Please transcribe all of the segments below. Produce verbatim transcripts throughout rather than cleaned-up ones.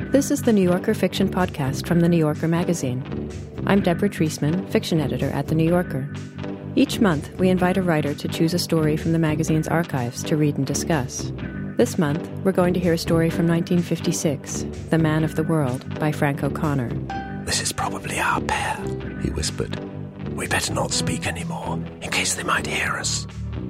This is the New Yorker Fiction Podcast from The New Yorker magazine. I'm Deborah Treisman, fiction editor at The New Yorker. Each month, we invite a writer to choose a story from the magazine's archives to read and discuss. This month, we're going to hear a story from nineteen fifty-six, The Man of the World, by Frank O'Connor. "This is probably our pair," he whispered. "We better not speak any more, in case they might hear us."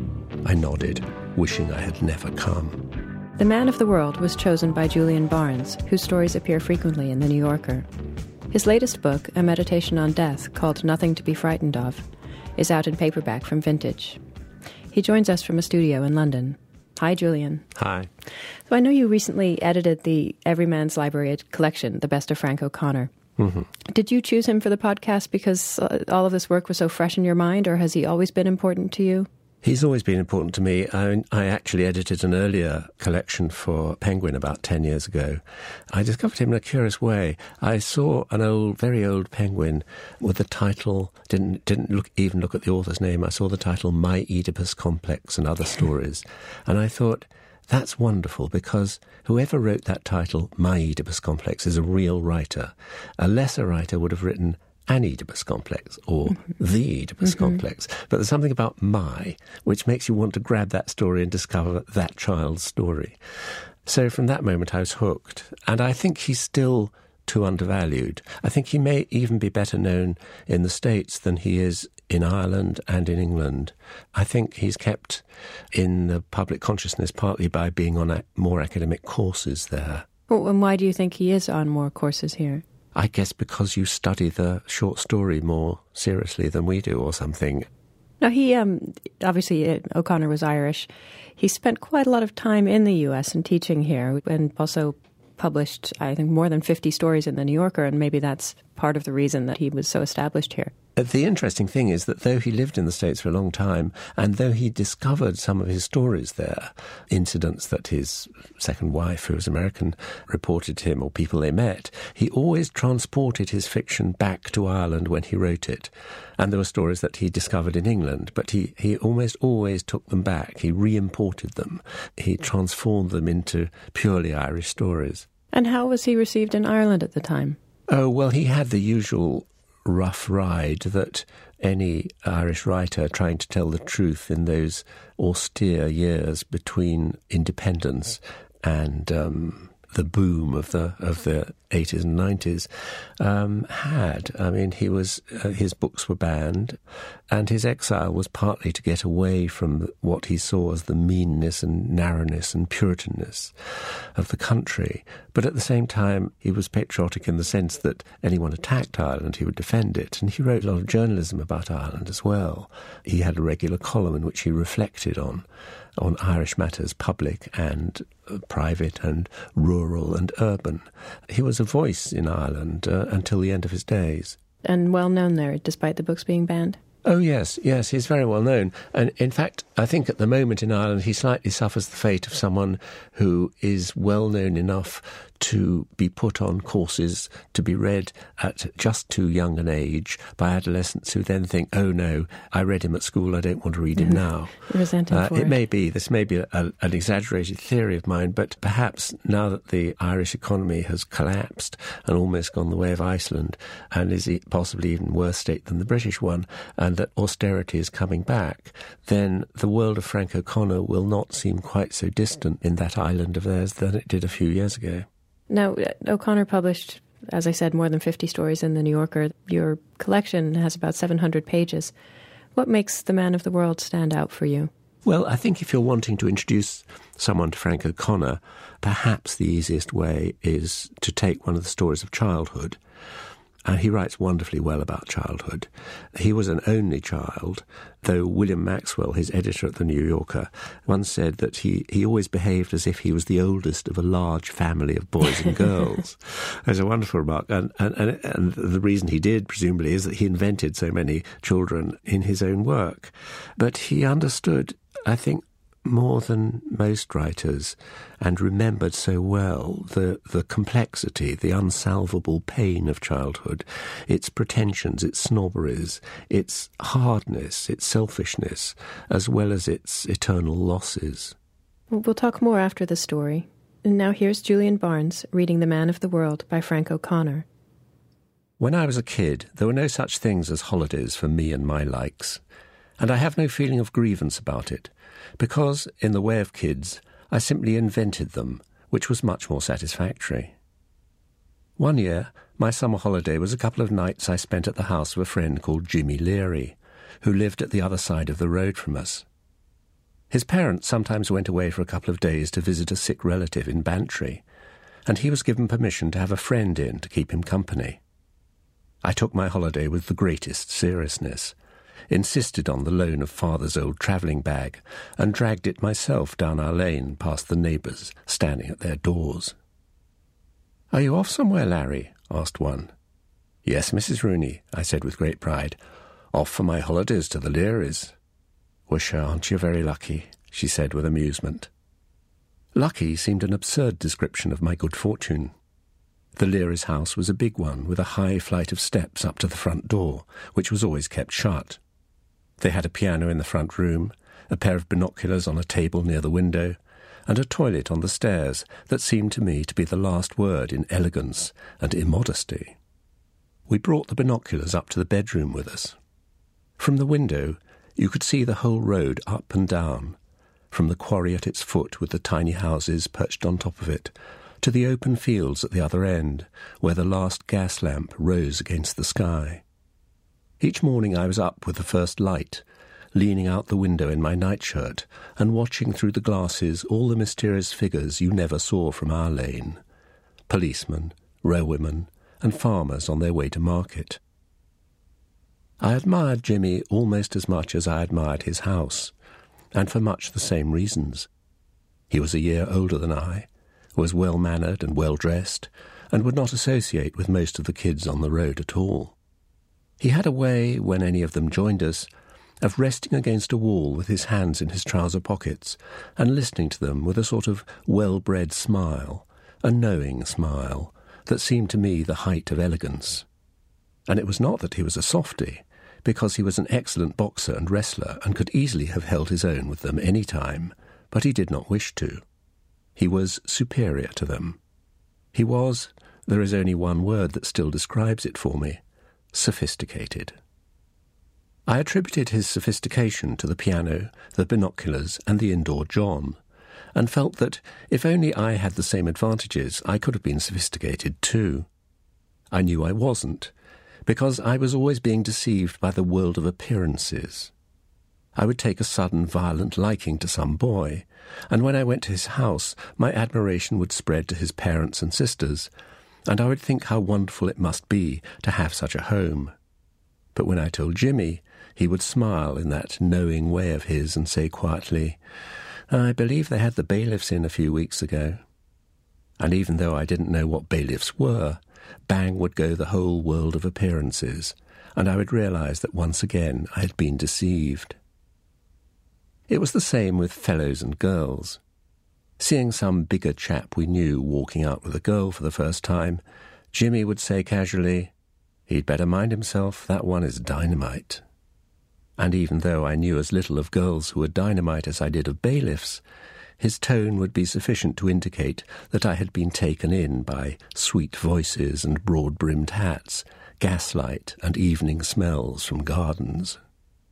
I nodded, wishing I had never come. The Man of the World was chosen by Julian Barnes, whose stories appear frequently in The New Yorker. His latest book, A Meditation on Death, called Nothing to be Frightened of, is out in paperback from Vintage. He joins us from a studio in London. Hi, Julian. Hi. So I know you recently edited the Everyman's Library collection, The Best of Frank O'Connor. Mm-hmm. Did you choose him for the podcast because uh, all of this work was so fresh in your mind, or has he always been important to you? He's always been important to me. I, I actually edited an earlier collection for Penguin about ten years ago. I discovered him in a curious way. I saw an old, very old Penguin with the title, didn't didn't look even look at the author's name. I saw the title My Oedipus Complex and Other Stories. And I thought, that's wonderful, because whoever wrote that title, My Oedipus Complex, is a real writer. A lesser writer would have written An Oedipus Complex or mm-hmm. The Oedipus mm-hmm. Complex. But there's something about my, which makes you want to grab that story and discover that child's story. So from that moment I was hooked. And I think he's still too undervalued. I think he may even be better known in the States than he is in Ireland and in England. I think he's kept in the public consciousness partly by being on more academic courses there. Well, and why do you think he is on more courses here? I guess because you study the short story more seriously than we do or something. Now, he, um, obviously, uh, O'Connor was Irish. He spent quite a lot of time in the U S and teaching here, and also published, I think, more than fifty stories in The New Yorker, and maybe that's part of the reason that he was so established here. The interesting thing is that though he lived in the States for a long time, and though he discovered some of his stories there, incidents that his second wife, who was American, reported to him, or people they met, he always transported his fiction back to Ireland when he wrote it. And there were stories that he discovered in England, but he, he almost always took them back. He re-imported them. He transformed them into purely Irish stories. And how was he received in Ireland at the time? Oh, well, he had the usual rough ride that any Irish writer trying to tell the truth in those austere years between independence and um, the boom of the of the eighties and nineties um, had. I mean, he was uh, his books were banned, and his exile was partly to get away from what he saw as the meanness and narrowness and Puritanness of the country. But at the same time, he was patriotic in the sense that anyone attacked Ireland, he would defend it. And he wrote a lot of journalism about Ireland as well. He had a regular column in which he reflected on on Irish matters, public and uh, private and rural and urban. He was a voice in Ireland uh, until the end of his days. And well known there, despite the books being banned? Oh, yes, yes, he's very well known. And in fact, I think at the moment in Ireland, he slightly suffers the fate of someone who is well known enough to be put on courses to be read at just too young an age by adolescents who then think, oh no, I read him at school, I don't want to read him now. Resent him uh, for it. it. may be, this may be a, a, an exaggerated theory of mine, but perhaps now that the Irish economy has collapsed and almost gone the way of Iceland, and is possibly even worse state than the British one, and that austerity is coming back, then the world of Frank O'Connor will not seem quite so distant in that island of theirs than it did a few years ago. Now, O'Connor published, as I said, more than fifty stories in The New Yorker. Your collection has about seven hundred pages. What makes The Man of the World stand out for you? Well, I think if you're wanting to introduce someone to Frank O'Connor, perhaps the easiest way is to take one of the stories of childhood. And he writes wonderfully well about childhood. He was an only child, though William Maxwell, his editor at The New Yorker, once said that he, he always behaved as if he was the oldest of a large family of boys and girls. That's a wonderful remark. And, and, and, and the reason he did, presumably, is that he invented so many children in his own work. But he understood, I think, more than most writers, and remembered so well the, the complexity, the unsalvable pain of childhood, its pretensions, its snobberies, its hardness, its selfishness, as well as its eternal losses. We'll talk more after the story. Now here's Julian Barnes reading The Man of the World by Frank O'Connor. When I was a kid, there were no such things as holidays for me and my likes, and I have no feeling of grievance about it, because, in the way of kids, I simply invented them, which was much more satisfactory. One year, my summer holiday was a couple of nights I spent at the house of a friend called Jimmy Leary, who lived at the other side of the road from us. His parents sometimes went away for a couple of days to visit a sick relative in Bantry, and he was given permission to have a friend in to keep him company. I took my holiday with the greatest seriousness, insisted on the loan of father's old travelling bag, and dragged it myself down our lane past the neighbours standing at their doors. "Are you off somewhere, Larry?" asked one. "Yes, Missus Rooney," I said with great pride. "Off for my holidays to the Learys." "Wisher, aren't you very lucky?" she said with amusement. Lucky seemed an absurd description of my good fortune. The Learys' house was a big one, with a high flight of steps up to the front door, which was always kept shut. They had a piano in the front room, a pair of binoculars on a table near the window, and a toilet on the stairs that seemed to me to be the last word in elegance and immodesty. We brought the binoculars up to the bedroom with us. From the window, you could see the whole road up and down, from the quarry at its foot with the tiny houses perched on top of it, to the open fields at the other end, where the last gas lamp rose against the sky. Each morning I was up with the first light, leaning out the window in my nightshirt and watching through the glasses all the mysterious figures you never saw from our lane: policemen, railwaymen, and farmers on their way to market. I admired Jimmy almost as much as I admired his house, and for much the same reasons. He was a year older than I, was well-mannered and well-dressed, and would not associate with most of the kids on the road at all. He had a way, when any of them joined us, of resting against a wall with his hands in his trouser pockets and listening to them with a sort of well-bred smile, a knowing smile, that seemed to me the height of elegance. And it was not that he was a softy, because he was an excellent boxer and wrestler and could easily have held his own with them any time, but he did not wish to. He was superior to them. He was, there is only one word that still describes it for me, sophisticated. I attributed his sophistication to the piano, the binoculars, and the indoor John, and felt that if only I had the same advantages, I could have been sophisticated too. I knew I wasn't, because I was always being deceived by the world of appearances. I would take a sudden violent liking to some boy, and when I went to his house, my admiration would spread to his parents and sisters, and I would think how wonderful it must be to have such a home. But when I told Jimmy, he would smile in that knowing way of his and say quietly, "I believe they had the bailiffs in a few weeks ago." And even though I didn't know what bailiffs were, bang would go the whole world of appearances, and I would realize that once again I had been deceived. It was the same with fellows and girls. Seeing some bigger chap we knew walking out with a girl for the first time, Jimmy would say casually, "He'd better mind himself, that one is dynamite." And even though I knew as little of girls who were dynamite as I did of bailiffs, his tone would be sufficient to indicate that I had been taken in by sweet voices and broad-brimmed hats, gaslight and evening smells from gardens.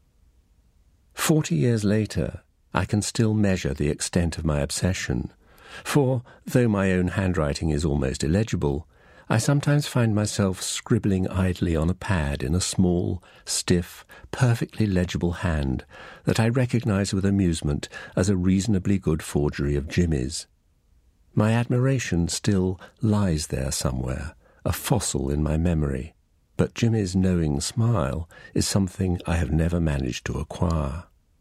Forty years later, I can still measure the extent of my obsession, for, though my own handwriting is almost illegible, I sometimes find myself scribbling idly on a pad in a small, stiff, perfectly legible hand that I recognize with amusement as a reasonably good forgery of Jimmy's. My admiration still lies there somewhere, a fossil in my memory, but Jimmy's knowing smile is something I have never managed to acquire.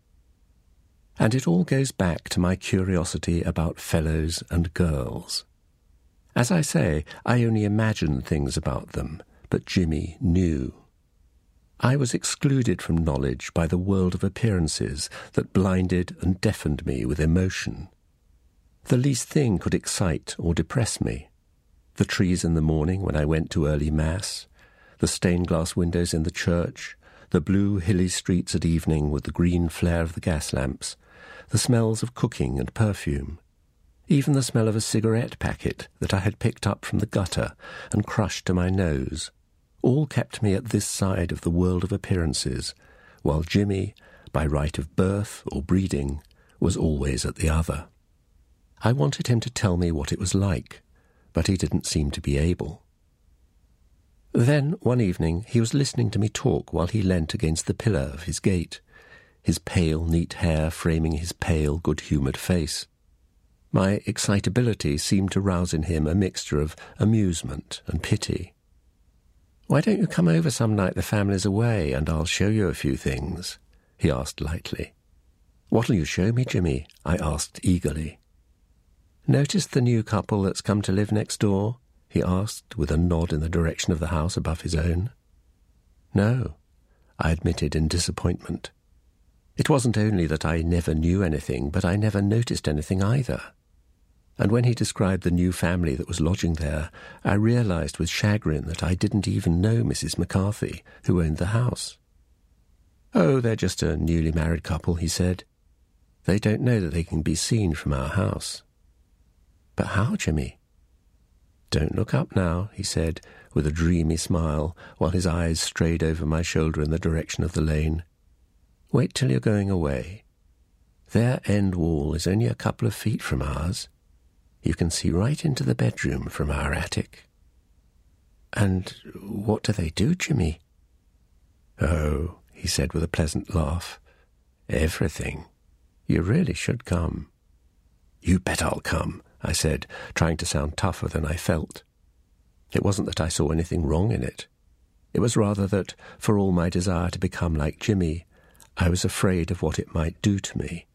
And it all goes back to my curiosity about fellows and girls. As I say, I only imagined things about them, but Jimmy knew. I was excluded from knowledge by the world of appearances that blinded and deafened me with emotion. The least thing could excite or depress me. The trees in the morning when I went to early mass, the stained-glass windows in the church, the blue hilly streets at evening with the green flare of the gas lamps, the smells of cooking and perfume. Even the smell of a cigarette packet that I had picked up from the gutter and crushed to my nose, all kept me at this side of the world of appearances, while Jimmy, by right of birth or breeding, was always at the other. I wanted him to tell me what it was like, but he didn't seem to be able. Then, one evening, he was listening to me talk while he leant against the pillar of his gate, his pale, neat hair framing his pale, good-humoured face. My excitability seemed to rouse in him a mixture of amusement and pity. "Why don't you come over some night the family's away, and I'll show you a few things?" he asked lightly. "What'll you show me, Jimmy?" I asked eagerly. "Noticed the new couple that's come to live next door?" he asked, with a nod in the direction of the house above his own. "No," I admitted in disappointment. It wasn't only that I never knew anything, but I never noticed anything either. And when he described the new family that was lodging there, I realised with chagrin that I didn't even know Missus McCarthy, who owned the house. "Oh, they're just a newly married couple," he said. "They don't know that they can be seen from our house." "But how, Jimmy?" "Don't look up now," he said, with a dreamy smile, while his eyes strayed over my shoulder in the direction of the lane. "Wait till you're going away. Their end wall is only a couple of feet from ours. You can see right into the bedroom from our attic." "And what do they do, Jimmy?" "Oh," he said with a pleasant laugh, "everything. You really should come." "You bet I'll come," I said, trying to sound tougher than I felt. It wasn't that I saw anything wrong in it. It was rather that, for all my desire to become like Jimmy, I was afraid of what it might do to me.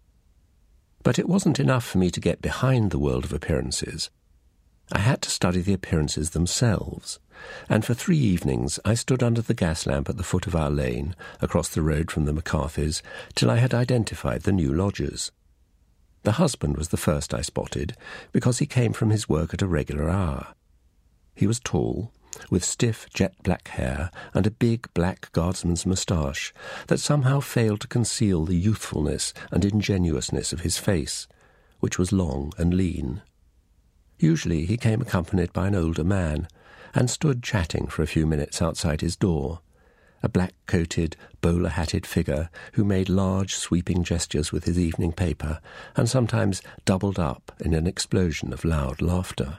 But it wasn't enough for me to get behind the world of appearances. I had to study the appearances themselves, and for three evenings I stood under the gas lamp at the foot of our lane, across the road from the McCarthys, till I had identified the new lodgers. The husband was the first I spotted, because he came from his work at a regular hour. He was tall, with stiff jet-black hair and a big black guardsman's moustache that somehow failed to conceal the youthfulness and ingenuousness of his face, which was long and lean. Usually he came accompanied by an older man, and stood chatting for a few minutes outside his door, a black-coated, bowler-hatted figure who made large, sweeping gestures with his evening paper and sometimes doubled up in an explosion of loud laughter.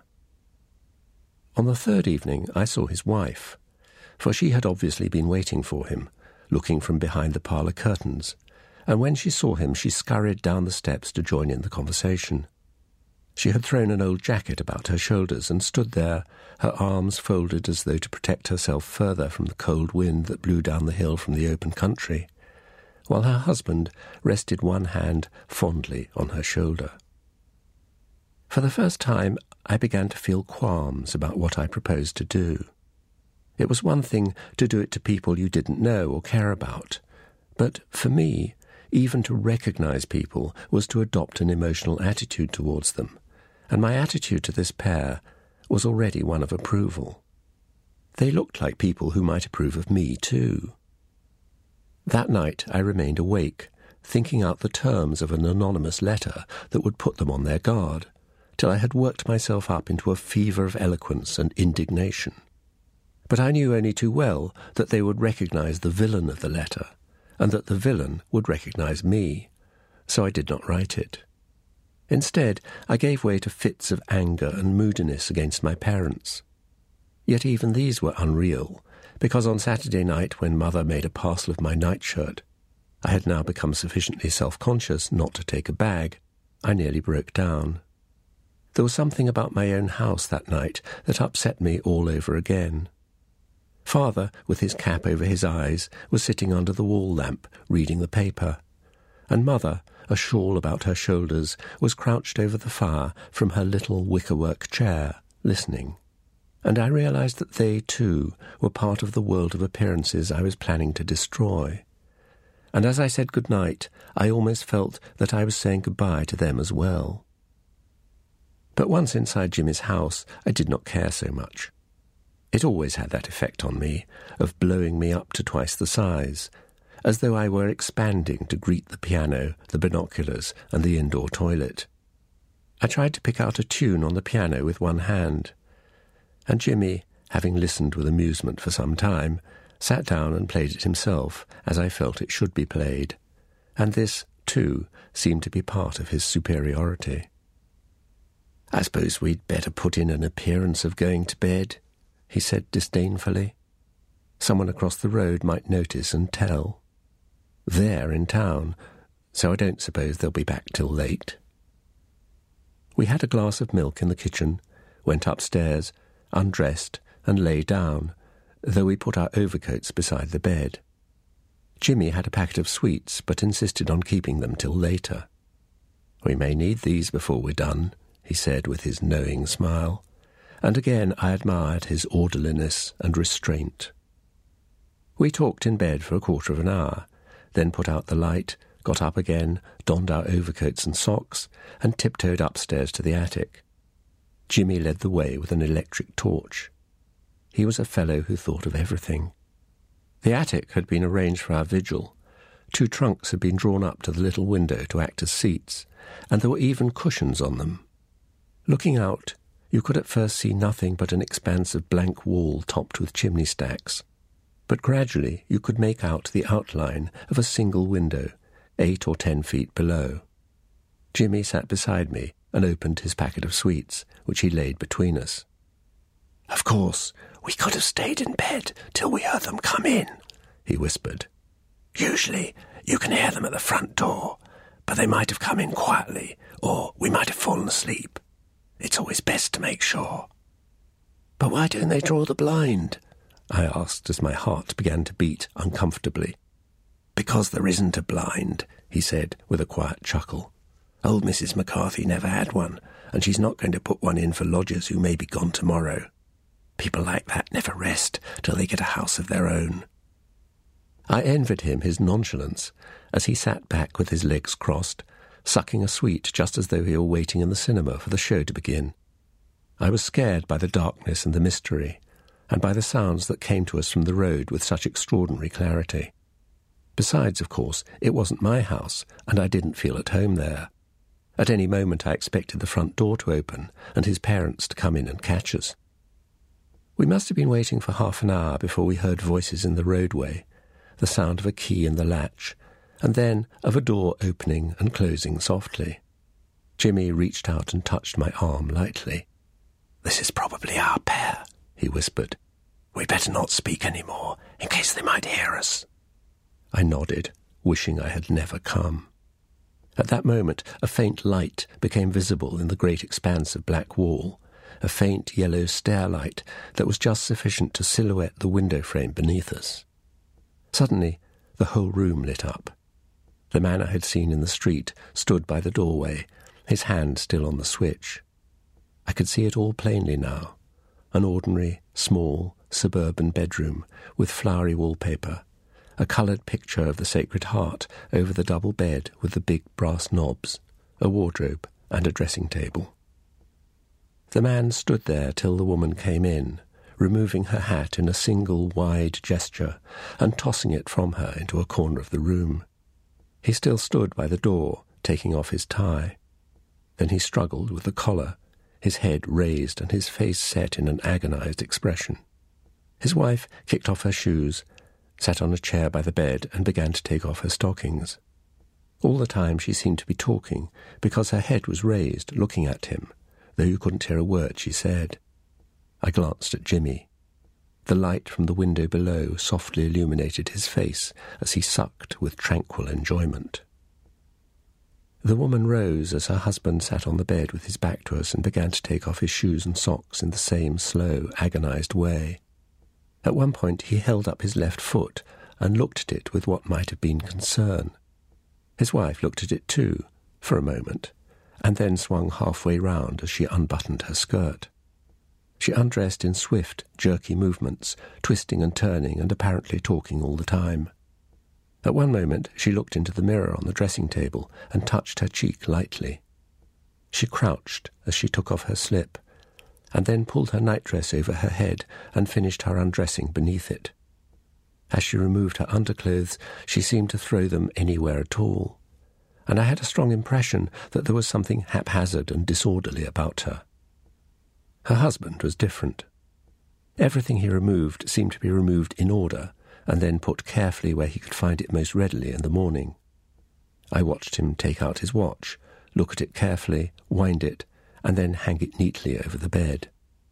On the third evening I saw his wife, for she had obviously been waiting for him, looking from behind the parlour curtains, and when she saw him she scurried down the steps to join in the conversation. She had thrown an old jacket about her shoulders and stood there, her arms folded as though to protect herself further from the cold wind that blew down the hill from the open country, while her husband rested one hand fondly on her shoulder. For the first time I began to feel qualms about what I proposed to do. It was one thing to do it to people you didn't know or care about, but for me, even to recognize people was to adopt an emotional attitude towards them, and my attitude to this pair was already one of approval. They looked like people who might approve of me too. That night I remained awake, thinking out the terms of an anonymous letter that would put them on their guard, till I had worked myself up into a fever of eloquence and indignation. But I knew only too well that they would recognize the villain of the letter, and that the villain would recognize me, so I did not write it. Instead, I gave way to fits of anger and moodiness against my parents. Yet even these were unreal, because on Saturday night, when Mother made a parcel of my nightshirt, I had now become sufficiently self-conscious not to take a bag. I nearly broke down. There was something about my own house that night that upset me all over again. Father, with his cap over his eyes, was sitting under the wall lamp, reading the paper, and Mother, a shawl about her shoulders, was crouched over the fire from her little wickerwork chair, listening. And I realized that they, too, were part of the world of appearances I was planning to destroy. And as I said good-night, I almost felt that I was saying goodbye to them as well. But once inside Jimmy's house, I did not care so much. It always had that effect on me, of blowing me up to twice the size, as though I were expanding to greet the piano, the binoculars, and the indoor toilet. I tried to pick out a tune on the piano with one hand, and Jimmy, having listened with amusement for some time, sat down and played it himself, as I felt it should be played, and this, too, seemed to be part of his superiority. "I suppose we'd better put in an appearance of going to bed," he said disdainfully. "Someone across the road might notice and tell. They're in town, so I don't suppose they'll be back till late." We had a glass of milk in the kitchen, went upstairs, undressed, and lay down, though we put our overcoats beside the bed. Jimmy had a packet of sweets, but insisted on keeping them till later. "We may need these before we're done," he said with his knowing smile, and again I admired his orderliness and restraint. We talked in bed for a quarter of an hour, then put out the light, got up again, donned our overcoats and socks, and tiptoed upstairs to the attic. Jimmy led the way with an electric torch. He was a fellow who thought of everything. The attic had been arranged for our vigil. Two trunks had been drawn up to the little window to act as seats, and there were even cushions on them. Looking out, you could at first see nothing but an expanse of blank wall topped with chimney stacks, but gradually you could make out the outline of a single window, eight or ten feet below. Jimmy sat beside me and opened his packet of sweets, which he laid between us. "Of course, we could have stayed in bed till we heard them come in," he whispered. "Usually you can hear them at the front door, but they might have come in quietly, or we might have fallen asleep. It's always best to make sure." "But why don't they draw the blind?" I asked as my heart began to beat uncomfortably. "Because there isn't a blind," he said with a quiet chuckle. "Old Missus McCarthy never had one, and she's not going to put one in for lodgers who may be gone tomorrow. People like that never rest till they get a house of their own." I envied him his nonchalance as he sat back with his legs crossed, sucking a sweet just as though he were waiting in the cinema for the show to begin. I was scared by the darkness and the mystery, and by the sounds that came to us from the road with such extraordinary clarity. Besides, of course, it wasn't my house, and I didn't feel at home there. At any moment I expected the front door to open and his parents to come in and catch us. We must have been waiting for half an hour before we heard voices in the roadway, the sound of a key in the latch, and then of a door opening and closing softly. Jimmy reached out and touched my arm lightly. "This is probably our pair," he whispered. "We'd better not speak any more, in case they might hear us." I nodded, wishing I had never come. At that moment a faint light became visible in the great expanse of black wall, a faint yellow stair-light that was just sufficient to silhouette the window frame beneath us. Suddenly the whole room lit up. The man I had seen in the street stood by the doorway, his hand still on the switch. I could see it all plainly now, an ordinary, small, suburban bedroom with flowery wallpaper, a coloured picture of the Sacred Heart over the double bed with the big brass knobs, a wardrobe and a dressing table. The man stood there till the woman came in, removing her hat in a single wide gesture and tossing it from her into a corner of the room. He still stood by the door, taking off his tie. Then he struggled with the collar, his head raised and his face set in an agonized expression. His wife kicked off her shoes, sat on a chair by the bed and began to take off her stockings. All the time she seemed to be talking, because her head was raised, looking at him, though you couldn't hear a word she said. I glanced at Jimmy. The light from the window below softly illuminated his face as he sucked with tranquil enjoyment. The woman rose as her husband sat on the bed with his back to us and began to take off his shoes and socks in the same slow, agonized way. At one point he held up his left foot and looked at it with what might have been concern. His wife looked at it too, for a moment, and then swung halfway round as she unbuttoned her skirt. She undressed in swift, jerky movements, twisting and turning and apparently talking all the time. At one moment she looked into the mirror on the dressing table and touched her cheek lightly. She crouched as she took off her slip, and then pulled her nightdress over her head and finished her undressing beneath it. As she removed her underclothes, she seemed to throw them anywhere at all. and I had a strong impression that there was something haphazard and disorderly about her. Her husband was different. Everything he removed seemed to be removed in order, and then put carefully where he could find it most readily in the morning. I watched him take out his watch, look at it carefully, wind it, and then hang it neatly over the bed.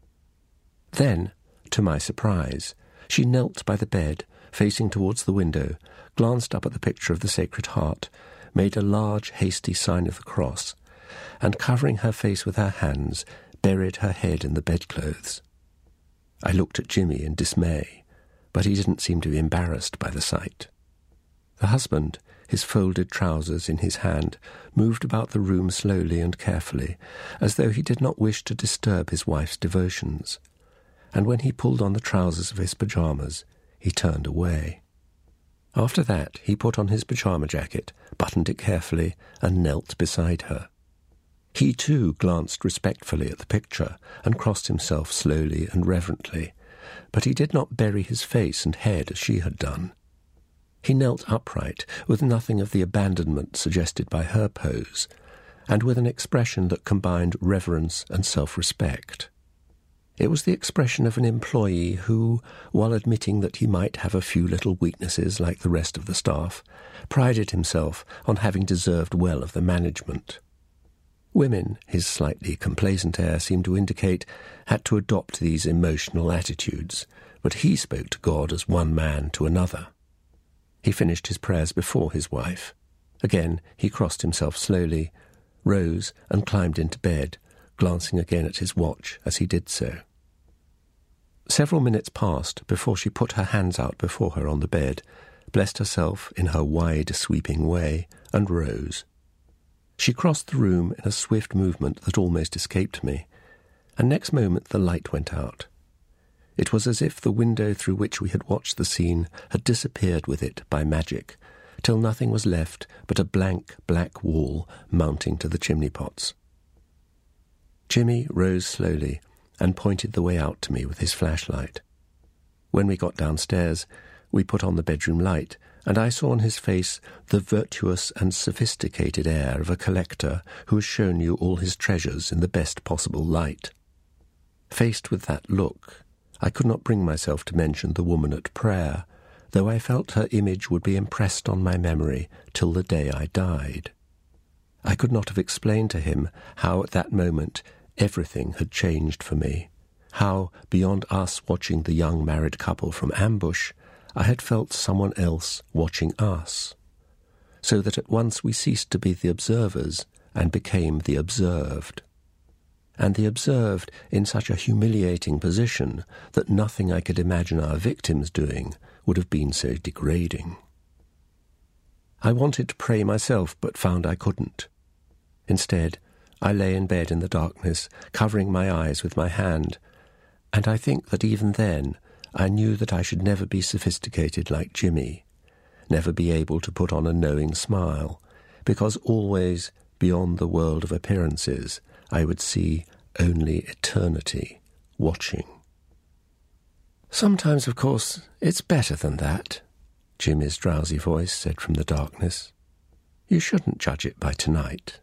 Then, to my surprise, she knelt by the bed, facing towards the window, glanced up at the picture of the Sacred Heart, made a large, hasty sign of the cross, and covering her face with her hands, buried her head in the bedclothes. I looked at Jimmy in dismay, but he didn't seem to be embarrassed by the sight. The husband, his folded trousers in his hand, moved about the room slowly and carefully, as though he did not wish to disturb his wife's devotions, and when he pulled on the trousers of his pyjamas, he turned away. After that, he put on his pyjama jacket, buttoned it carefully, and knelt beside her. He too glanced respectfully at the picture and crossed himself slowly and reverently, but he did not bury his face and head as she had done. He knelt upright, with nothing of the abandonment suggested by her pose, and with an expression that combined reverence and self-respect. It was the expression of an employee who, while admitting that he might have a few little weaknesses like the rest of the staff, prided himself on having deserved well of the management. Women, his slightly complacent air seemed to indicate, had to adopt these emotional attitudes, but he spoke to God as one man to another. He finished his prayers before his wife. Again he crossed himself slowly, rose and climbed into bed, glancing again at his watch as he did so. Several minutes passed before she put her hands out before her on the bed, blessed herself in her wide, sweeping way, and rose. She crossed the room in a swift movement that almost escaped me, and next moment the light went out. It was as if the window through which we had watched the scene had disappeared with it by magic, till nothing was left but a blank black wall mounting to the chimney-pots. Jimmy rose slowly and pointed the way out to me with his flashlight. When we got downstairs, we put on the bedroom light, and I saw on his face the virtuous and sophisticated air of a collector who has shown you all his treasures in the best possible light. Faced with that look, I could not bring myself to mention the woman at prayer, though I felt her image would be impressed on my memory till the day I died. I could not have explained to him how at that moment everything had changed for me, how, beyond us watching the young married couple from ambush, I had felt someone else watching us, so that at once we ceased to be the observers and became the observed, and the observed in such a humiliating position that nothing I could imagine our victims doing would have been so degrading. I wanted to pray myself, but found I couldn't. Instead, I lay in bed in the darkness, covering my eyes with my hand, and I think that even then I knew that I should never be sophisticated like Jimmy, never be able to put on a knowing smile, because always, beyond the world of appearances, I would see only eternity watching. "Sometimes, of course, it's better than that," Jimmy's drowsy voice said from the darkness. "You shouldn't judge it by tonight."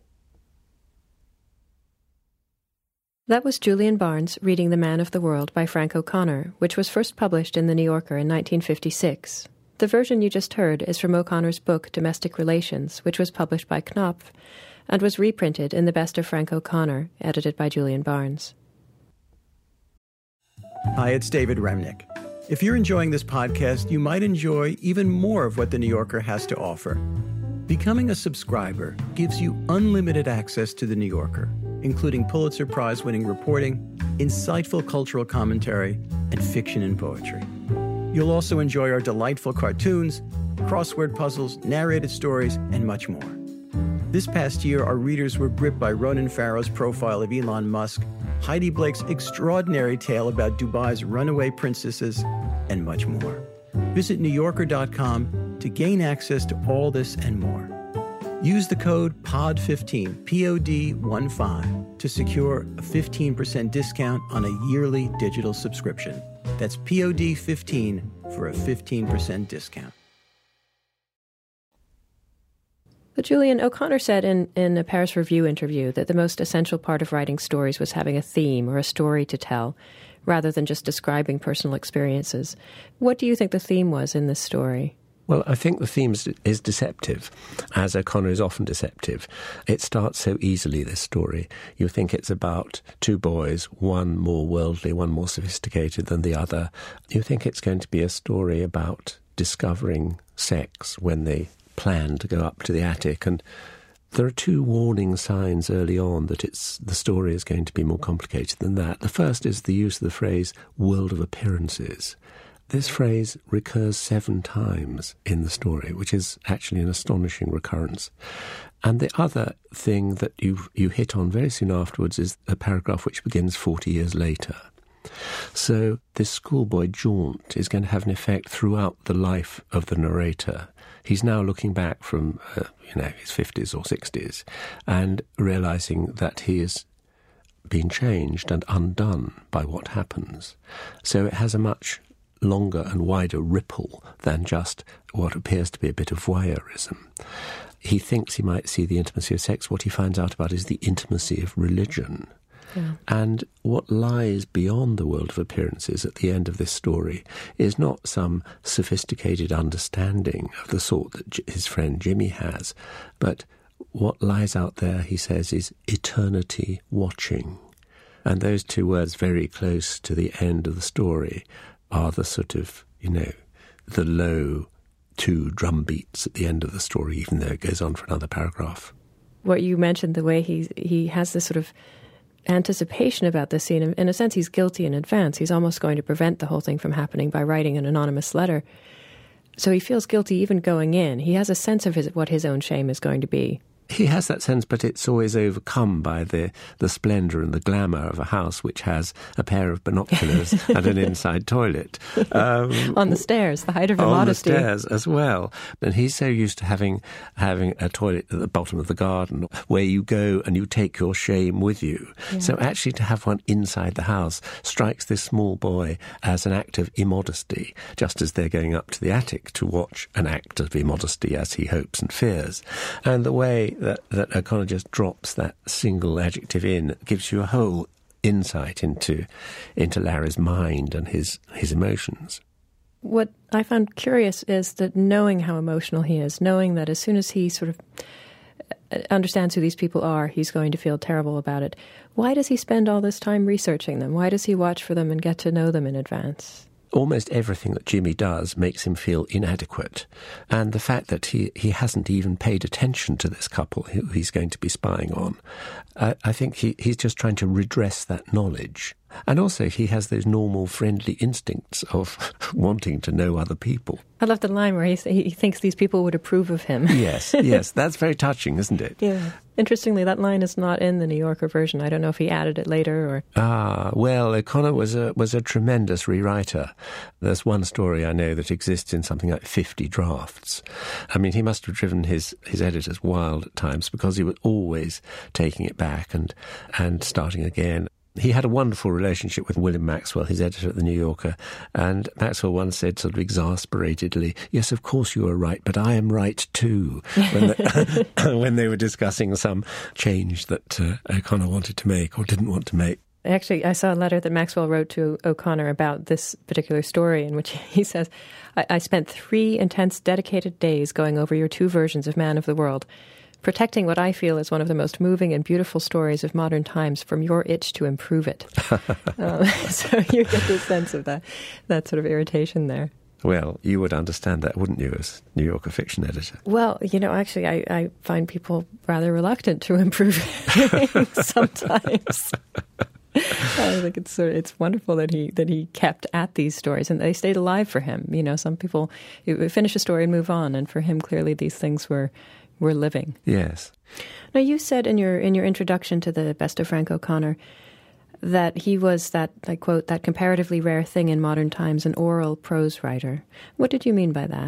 That was Julian Barnes reading The Man of the World by Frank O'Connor, which was first published in The New Yorker in nineteen fifty-six. The version you just heard is from O'Connor's book Domestic Relations, which was published by Knopf, and was reprinted in The Best of Frank O'Connor, edited by Julian Barnes. Hi, it's David Remnick. If you're enjoying this podcast, you might enjoy even more of what The New Yorker has to offer. Becoming a subscriber gives you unlimited access to The New Yorker, including Pulitzer Prize-winning reporting, insightful cultural commentary, and fiction and poetry. You'll also enjoy our delightful cartoons, crossword puzzles, narrated stories, and much more. This past year, our readers were gripped by Ronan Farrow's profile of Elon Musk, Heidi Blake's extraordinary tale about Dubai's runaway princesses, and much more. Visit New Yorker dot com to gain access to all this and more. Use the code P O D fifteen, P O D fifteen, to secure a fifteen percent discount on a yearly digital subscription. That's P O D fifteen for a fifteen percent discount. But Julian, O'Connor said in, in a Paris Review interview that the most essential part of writing stories was having a theme or a story to tell, rather than just describing personal experiences. What do you think the theme was in this story? Well, I think the theme is deceptive, as O'Connor is often deceptive. It starts so easily, this story. You think it's about two boys, one more worldly, one more sophisticated than the other. You think it's going to be a story about discovering sex when they plan to go up to the attic. And there are two warning signs early on that it's the story is going to be more complicated than that. The first is the use of the phrase world of appearances. This phrase recurs seven times in the story, which is actually an astonishing recurrence. And the other thing that you you hit on very soon afterwards is a paragraph which begins forty years later. So this schoolboy jaunt is going to have an effect throughout the life of the narrator. He's now looking back from, uh, you know, his fifties or sixties and realising that he is being changed and undone by what happens. So it has a much longer and wider ripple than just what appears to be a bit of voyeurism. He thinks he might see the intimacy of sex. What he finds out about is the intimacy of religion. Yeah. And what lies beyond the world of appearances at the end of this story is not some sophisticated understanding of the sort that J- his friend Jimmy has, but what lies out there, he says, is eternity watching. And those two words, very close to the end of the story, are the sort of, you know, the low two drum beats at the end of the story, even though it goes on for another paragraph. What you mentioned, the way he he has this sort of anticipation about this scene. In a sense, he's guilty in advance. He's almost going to prevent the whole thing from happening by writing an anonymous letter. So he feels guilty even going in. He has a sense of his, what his own shame is going to be. He has that sense, but it's always overcome by the, the splendour and the glamour of a house which has a pair of binoculars and an inside toilet. Um, on the stairs, the height of immodesty. On the stairs as well. And he's so used to having having a toilet at the bottom of the garden where you go and you take your shame with you. Yeah. So actually to have one inside the house strikes this small boy as an act of immodesty, just as they're going up to the attic to watch an act of immodesty as he hopes and fears. And the way that, that O'Connor just drops that single adjective in gives you a whole insight into into Larry's mind and his, his emotions. What I found curious is that knowing how emotional he is, knowing that as soon as he sort of understands who these people are, he's going to feel terrible about it. Why does he spend all this time researching them? Why does he watch for them and get to know them in advance? Almost everything that Jimmy does makes him feel inadequate. And the fact that he, he hasn't even paid attention to this couple who he's going to be spying on, uh, I think he, he's just trying to redress that knowledge. And also he has those normal friendly instincts of wanting to know other people. I love the line where he, he thinks these people would approve of him. Yes, yes, that's very touching, isn't it? Yeah. Interestingly, that line is not in the New Yorker version. I don't know if he added it later or... Ah, well, O'Connor was a, was a tremendous rewriter. There's one story I know that exists in something like fifty drafts. I mean, he must have driven his, his editors wild at times because he was always taking it back and, and starting again. He had a wonderful relationship with William Maxwell, his editor at the New Yorker, and Maxwell once said sort of exasperatedly, "Yes, of course you are right, but I am right too," when, the, when they were discussing some change that uh, O'Connor wanted to make or didn't want to make. Actually, I saw a letter that Maxwell wrote to O'Connor about this particular story in which he says, I, I spent three intense, dedicated days going over your two versions of Man of the World, protecting what I feel is one of the most moving and beautiful stories of modern times from your itch to improve it. um, so you get the sense of that, that sort of irritation there. Well, you would understand that, wouldn't you, as New Yorker fiction editor? Well, you know, actually, I, I find people rather reluctant to improve sometimes. I think it's sort of, it's wonderful that he that he kept at these stories and they stayed alive for him. You know, some people finish a story and move on, and for him, clearly, these things were. We're living. Yes. Now, you said in your in your introduction to the Best of Frank O'Connor that he was that, I quote, that comparatively rare thing in modern times, an oral prose writer. What did you mean by that?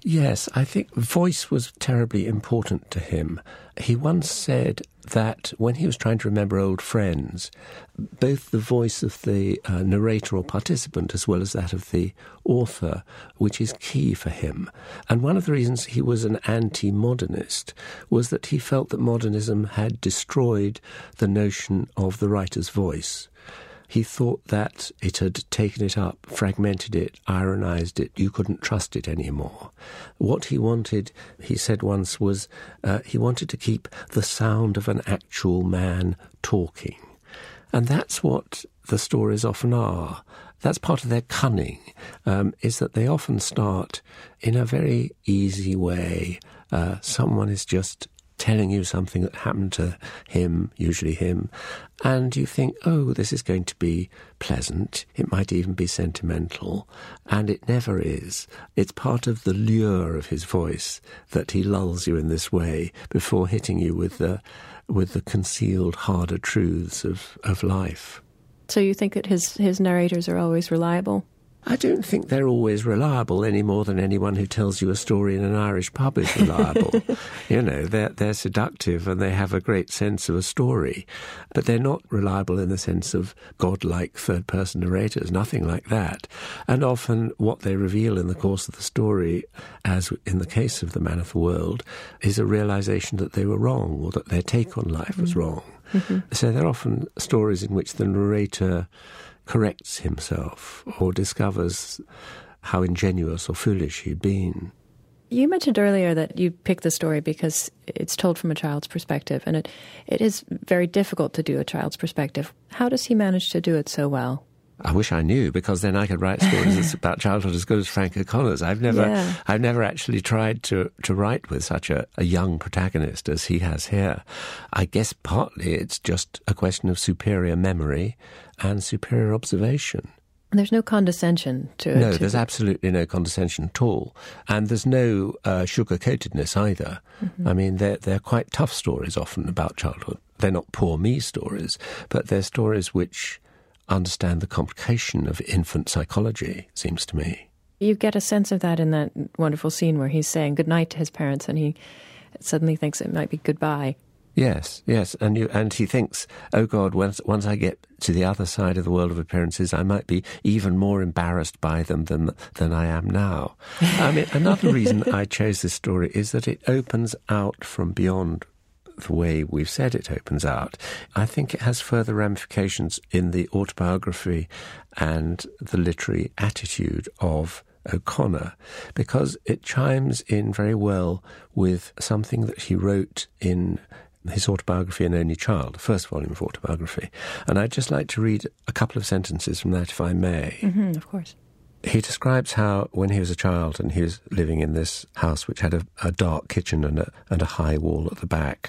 Yes, I think voice was terribly important to him. He once said that when he was trying to remember old friends, both the voice of the uh, narrator or participant as well as that of the author, which is key for him. And one of the reasons he was an anti-modernist was that he felt that modernism had destroyed the notion of the writer's voice. He thought that it had taken it up, fragmented it, ironized it. You couldn't trust it anymore. What he wanted, he said once, was uh, he wanted to keep the sound of an actual man talking. And that's what the stories often are. That's part of their cunning, um, is that they often start in a very easy way. Uh, someone is just telling you something that happened to him, usually him, and you think, oh, this is going to be pleasant. It might even be sentimental, and it never is. It's part of the lure of his voice that he lulls you in this way before hitting you with the with the concealed, harder truths of, of life. So you think that his, his narrators are always reliable? I don't think they're always reliable any more than anyone who tells you a story in an Irish pub is reliable. You know, they're, they're seductive and they have a great sense of a story. But they're not reliable in the sense of godlike third-person narrators, nothing like that. And often what they reveal in the course of the story, as in the case of The Man of the World, is a realization that they were wrong or that their take on life was wrong. Mm-hmm. So they're often stories in which the narrator corrects himself or discovers how ingenuous or foolish he'd been. You mentioned earlier that you picked the story because it's told from a child's perspective, and it, it is very difficult to do a child's perspective. How does he manage to do it so well? I wish I knew, because then I could write stories about childhood as good as Frank O'Connor's. I've never, yeah. I've never actually tried to, to write with such a, a young protagonist as he has here. I guess partly it's just a question of superior memory and superior observation. There's no condescension to it. No, to there's absolutely no condescension at all. And there's no uh, sugar-coatedness either. Mm-hmm. I mean, they're, they're quite tough stories often about childhood. They're not poor me stories, but they're stories which understand the complication of infant psychology, it seems to me. You get a sense of that in that wonderful scene where he's saying goodnight to his parents and he suddenly thinks it might be goodbye. Yes, yes, and you, and he thinks, oh God, once once I get to the other side of the world of appearances, I might be even more embarrassed by them than than I am now. I mean, another reason I chose this story is that it opens out from beyond the way we've said it opens out. I think it has further ramifications in the autobiography and the literary attitude of O'Connor, because it chimes in very well with something that he wrote in his autobiography, An Only Child, the first volume of autobiography. And I'd just like to read a couple of sentences from that, if I may. Mm-hmm, of course. He describes how, when he was a child and he was living in this house which had a, a dark kitchen and a, and a high wall at the back,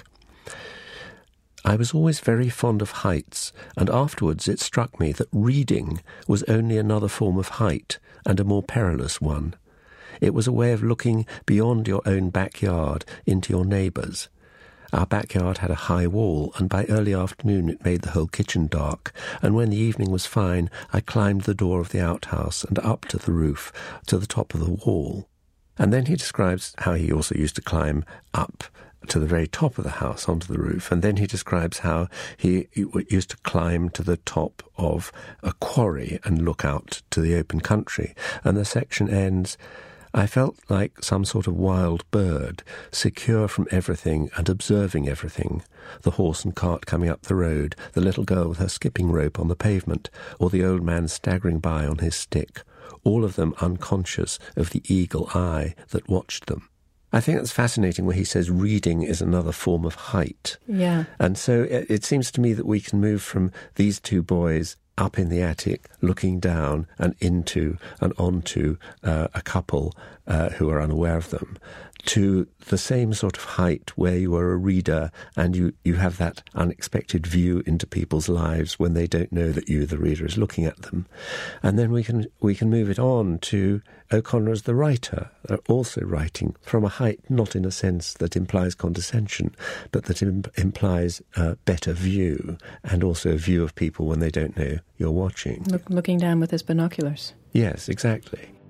I was always very fond of heights, and afterwards it struck me that reading was only another form of height, and a more perilous one. It was a way of looking beyond your own backyard into your neighbour's. Our backyard had a high wall, and by early afternoon it made the whole kitchen dark, and when the evening was fine, I climbed the door of the outhouse and up to the roof, to the top of the wall. And then he describes how he also used to climb up to the very top of the house onto the roof, and then he describes how he used to climb to the top of a quarry and look out to the open country. And the section ends, I felt like some sort of wild bird, secure from everything and observing everything, the horse and cart coming up the road, the little girl with her skipping rope on the pavement, or the old man staggering by on his stick, all of them unconscious of the eagle eye that watched them. I think that's fascinating where he says reading is another form of height. Yeah. And so it, it seems to me that we can move from these two boys up in the attic, looking down and into and onto uh, a couple uh, who are unaware of them, to the same sort of height where you are a reader and you, you have that unexpected view into people's lives when they don't know that you, the reader, is looking at them. And then we can we can move it on to O'Connor as the writer, uh, also writing from a height not in a sense that implies condescension, but that im- implies a better view, and also a view of people when they don't know you're watching. Look, looking down with his binoculars. Yes, exactly.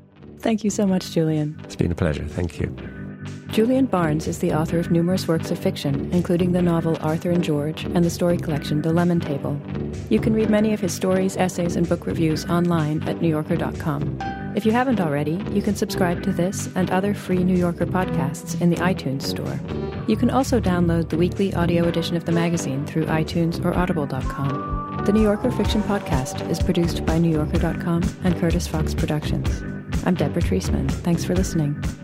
Thank you so much, Julian. It's been a pleasure. Thank you. Julian Barnes is the author of numerous works of fiction, including the novel Arthur and George and the story collection The Lemon Table. You can read many of his stories, essays, and book reviews online at new yorker dot com. If you haven't already, you can subscribe to this and other free New Yorker podcasts in the iTunes Store. You can also download the weekly audio edition of the magazine through iTunes or audible dot com. The New Yorker Fiction Podcast is produced by new yorker dot com and Curtis Fox Productions. I'm Deborah Treisman. Thanks for listening.